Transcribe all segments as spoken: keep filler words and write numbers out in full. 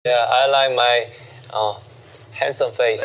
Yeah, I like my uh, handsome face.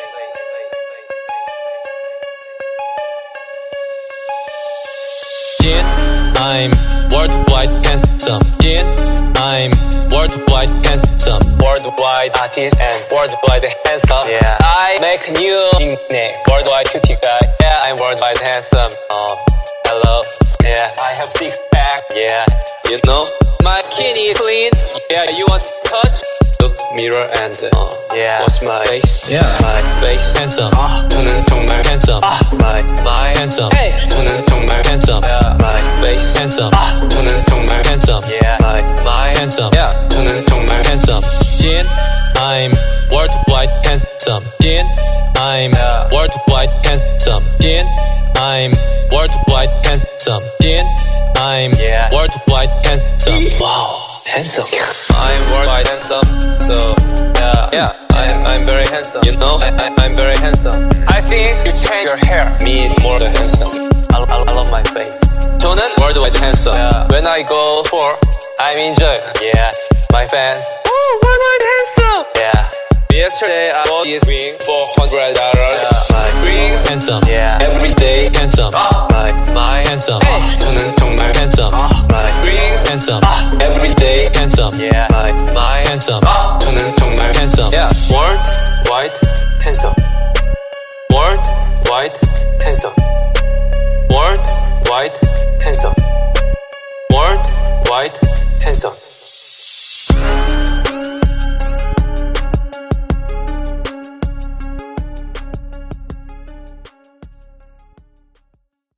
Jin, I'm worldwide handsome. Jin, I'm worldwide handsome. Worldwide artist and worldwide handsome. Yeah, I make new nickname. Worldwide cutie guy. Yeah, I'm worldwide handsome. Oh, hello. Yeah, I have six pack. Yeah, you know my skin is clean. Yeah, you want to touch? Look mirror and uh, yeah, watch my face. Yeah, my face handsome. 아, 저는 정말 handsome. 아, my smile handsome. Hey, 저는 정말 handsome. Yeah, my face handsome. 아, 저는 정말 handsome. Yeah, my smile handsome. Yeah, 저는 정말 handsome. Jin, I'm worldwide handsome. Jin, I'm yeah. worldwide handsome. Jin, I'm worldwide handsome. Jin, I'm yeah. worldwide handsome. Wow. Handsome. I'm worldwide handsome, so yeah, yeah. I'm I'm very handsome. You know, I, I I'm very handsome. I think you change your hair. Me more than handsome. I, I, I love my face. 저는 worldwide handsome. Yeah. When I go for, I'm enjoy. Yeah, my fans. Oh, worldwide handsome. Yeah. Yesterday I bought this ring for hundred dollars. Yeah. My ring handsome. Yeah. Every day handsome. Uh, my smile handsome. Hey. 저는 정말 handsome. Uh, my ring handsome. Uh, every day handsome. Yeah. My smile handsome. Uh, 저는 정말 handsome. Yeah. Worldwide handsome. Worldwide handsome. Worldwide handsome. Worldwide handsome.